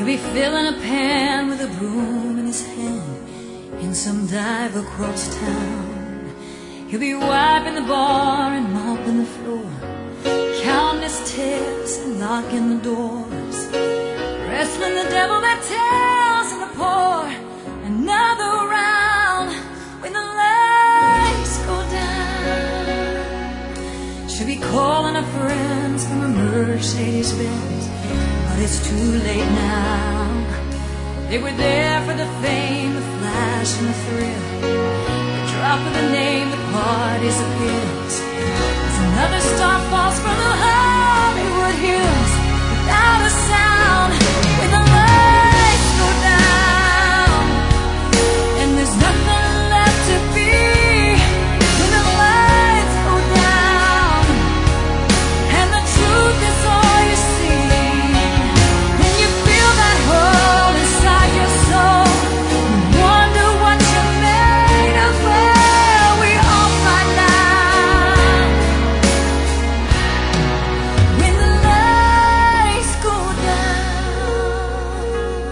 He'll be filling a pan with a broom in his hand in some dive across town. He'll be wiping the bar and mopping the floor, counting his tips and locking the doors, wrestling the devil that tells him to pour another round when the lights go down. She'll be calling her friends from a Mercedes-Benz, but it's too late now. They were there for the fame, the flash and the thrill, the drop of the name, the party disappears as another star falls from the Hollywood hills without a sound when the lights go down and there's nothing left to be. When the lights go down and the truth is all you see, when you feel that hole inside your soul, you wonder what you're made of. Well, we all find out when the lights go down.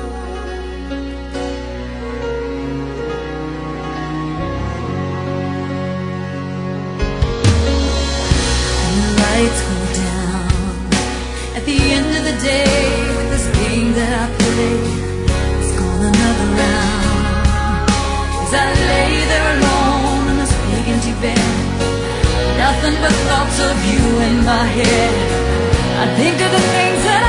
When the lights go down at the end of the day, with this game that I played, it's gone another round. As I lay there alone in this big empty bed, nothing but thoughts of you in my head. I think of the things that